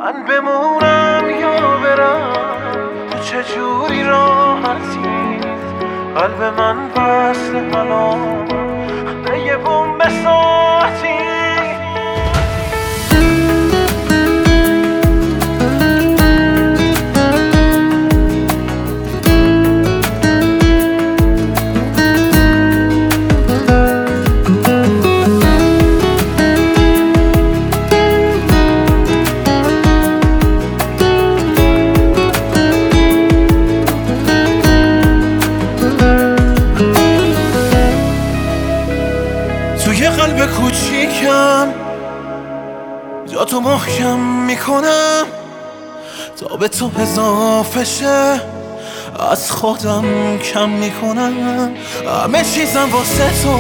من بمونم یا برم، تو چجوری راحتی؟ قلب من وصل الان به یه بمب ساعتی. توی قلب کوچیکم جا تو محکم میکنم تا به تو اضافه شه، از خودم کم میکنم. همه چیزم واسه تو،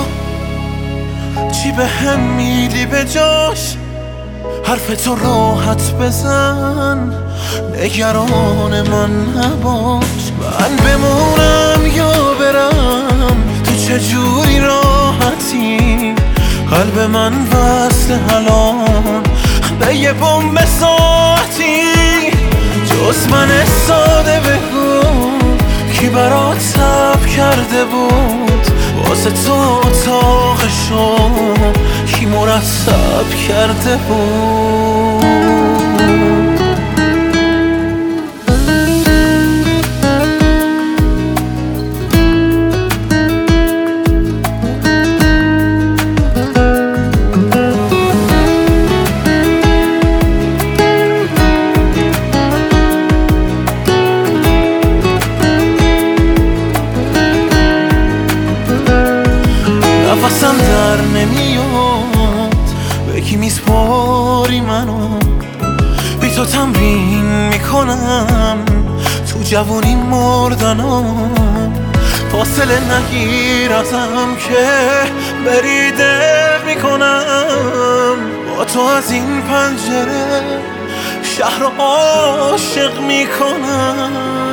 چی به هم میدی به جاش؟ حرف تو راحت بزن، نگران من نباش. من بمونم یا برم، تو چجوری راحتی؟ قلب من وصل الان به یه بمب ساعتی. جز من ساده بگو کی برات صبر کرده بود؟ واسه تو اتاقشو کی مرتب کرده بود؟ نفسم در نمیاد، به کی میسپاری منو؟ بی تو تمرین میکنم تو جوونی مردنم. فاصله نگیر ازم که بریده میکنم. با تو از این پنجره شهر رو عاشق میکنم.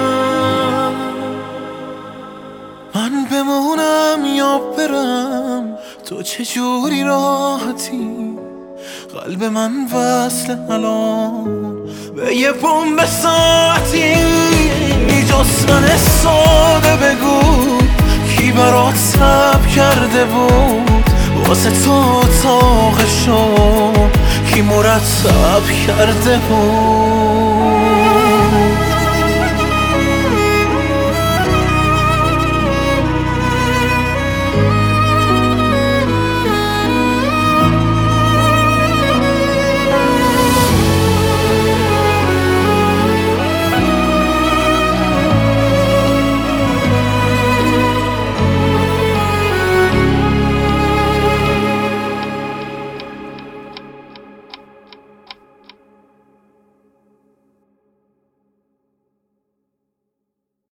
من بمونم یا برم، تو چجوری راحتی؟ قلب من وصل الان به یه بمب ساعتی. جز من ساده بگو کی برات صبر کرده بود؟ واسه تو اتاقشو کی مرتب کرده بود؟